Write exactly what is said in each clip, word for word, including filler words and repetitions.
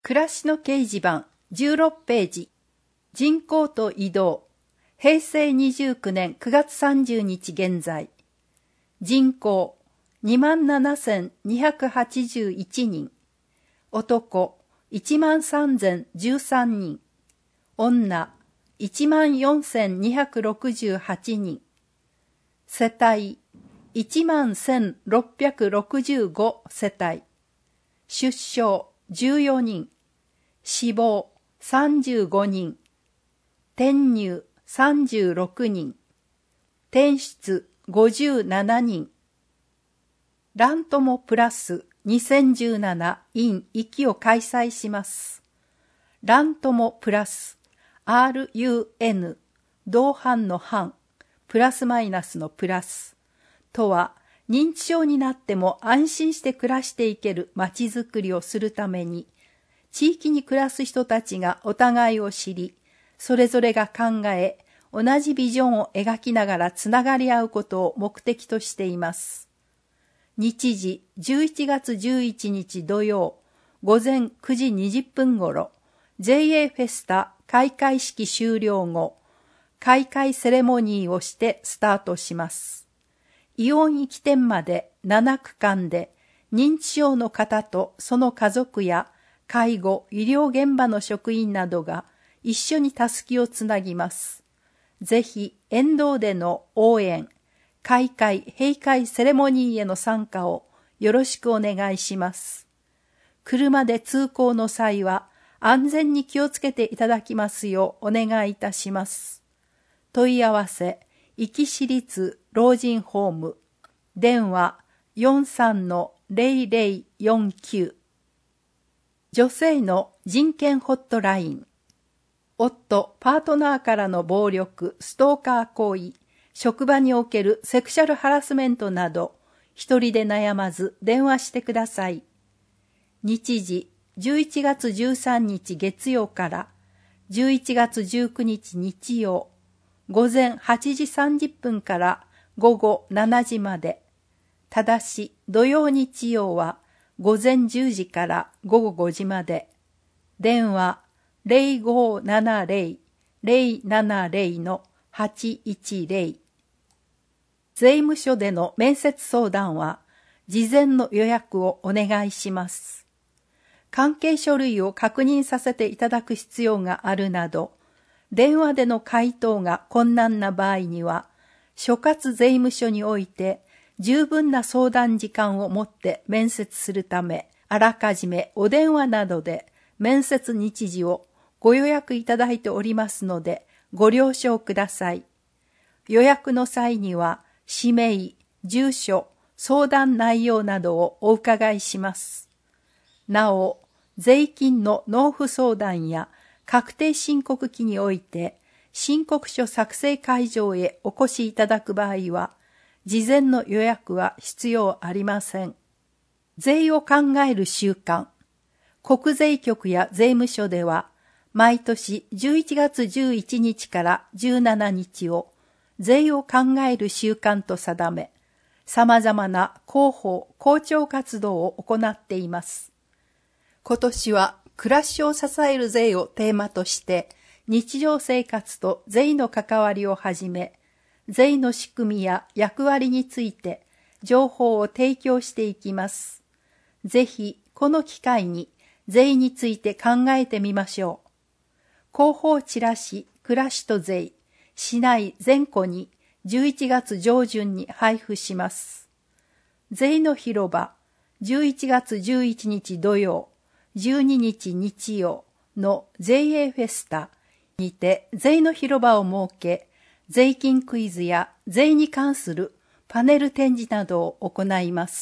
暮らしの掲示板じゅうろくページ。人口と移動。へいせいにじゅうきゅうねんくがつさんじゅうにち現在。人口 にまんななせんにひゃくはちじゅういちにん。男 いちまんさんぜんじゅうさんにん。女 いちまんよんせんにひゃくろくじゅうはちにん。世帯 いちまんせんろっぴゃくろくじゅうご 世帯。出生じゅうよにん。死亡さんじゅうごにん。転入さんじゅうろくにん。転出ごじゅうななにん。ラントモプラスにせんじゅうなな in 壱岐を開催します。ラントモプラス アールユーエヌ 同伴の伴プラスマイナスのプラスとは、認知症になっても安心して暮らしていけるまちづくりをするために、地域に暮らす人たちがお互いを知り、それぞれが考え、同じビジョンを描きながらつながり合うことを目的としています。日時じゅういちがつじゅういちにち土曜、午前くじにじゅっぷんごろ、ジェイエー フェスタ開会式終了後、開会セレモニーをしてスタートします。イオン行き店までななくかんで、認知症の方とその家族や介護・医療現場の職員などが一緒にたすきをつなぎます。ぜひ沿道での応援、開会・閉会セレモニーへの参加をよろしくお願いします。車で通行の際は安全に気をつけていただきますようお願いいたします。問い合わせ、壱岐市立老人ホーム、電話 よんさんのゼロゼロよんきゅう。女性の人権ホットライン。夫、パートナーからの暴力、ストーカー行為、職場におけるセクシャルハラスメントなど、一人で悩まず電話してください。日時、じゅういちがつじゅうさんにち月曜からじゅういちがつじゅうくにち日曜、午前はちじさんじゅっぷんから午後しちじまで。ただし、土曜日曜は午前じゅうじから午後ごじまで。電話ゼロごななゼロ ゼロななゼロのはちいちゼロ。税務署での面接相談は、事前の予約をお願いします。関係書類を確認させていただく必要があるなど、電話での回答が困難な場合には、所轄税務署において十分な相談時間をもって面接するため、あらかじめお電話などで面接日時をご予約いただいておりますので、ご了承ください。予約の際には、氏名、住所、相談内容などをお伺いします。なお、税金の納付相談や確定申告期において、申告書作成会場へお越しいただく場合は、事前の予約は必要ありません。税を考える習慣。国税局や税務署では、毎年じゅういちがつじゅういちにちからじゅうしちにちを税を考える習慣と定め、様々な広報・広聴活動を行っています。今年は暮らしを支える税をテーマとして、日常生活と税の関わりをはじめ、税の仕組みや役割について情報を提供していきます。ぜひこの機会に税について考えてみましょう。広報チラシ、暮らしと税、市内全戸にじゅういちがつ上旬に配布します。税の広場、じゅういちがつじゅういちにち土曜、じゅうににち日曜の ジェイエー フェスタにて税の広場を設け、税金クイズや税に関するパネル展示などを行います。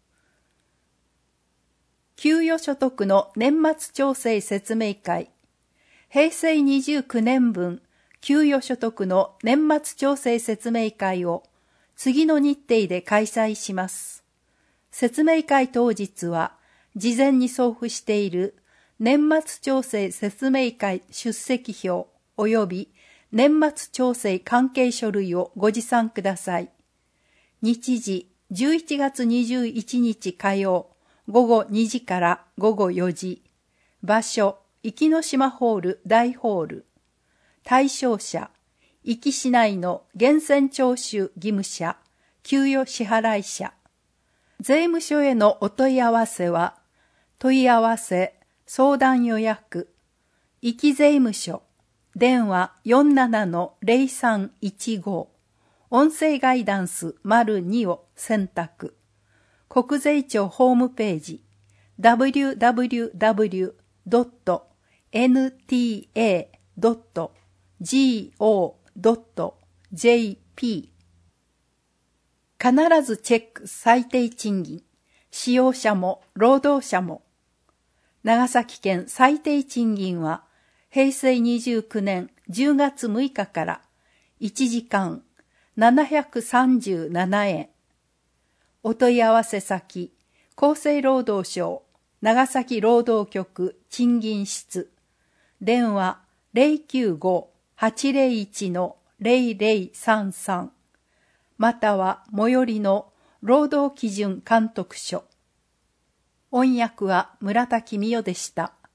給与所得の年末調整説明会。へいせいにじゅうきゅうねんぶん給与所得の年末調整説明会を次の日程で開催します。説明会当日は事前に送付している年末調整説明会出席表及び年末調整関係書類をご持参ください。日時じゅういちがつにじゅういちにち火曜午後にじから午後よじ。 場所、壱岐島ホール大ホール。対象者、壱岐市内の源泉徴収義務者、給与支払い者。税務署へのお問い合わせは、問い合わせ、相談予約、壱岐税務署、電話 よんななのゼロさんいちご、音声ガイダンス ⑤ を選択。国税庁ホームページ ダブリューダブリューダブリュードットエヌティーエードットジーオードットジェーピー 必ずチェック最低賃金、使用者も労働者も。長崎県最低賃金はへいせいにじゅうきゅうねんじゅうがつむいかからいちじかんななひゃくさんじゅうななえん。お問い合わせ先、厚生労働省長崎労働局賃金室、電話 ゼロきゅうご はちゼロいち のゼロゼロさんさん、または最寄りの労働基準監督署。音訳は村田公代でした。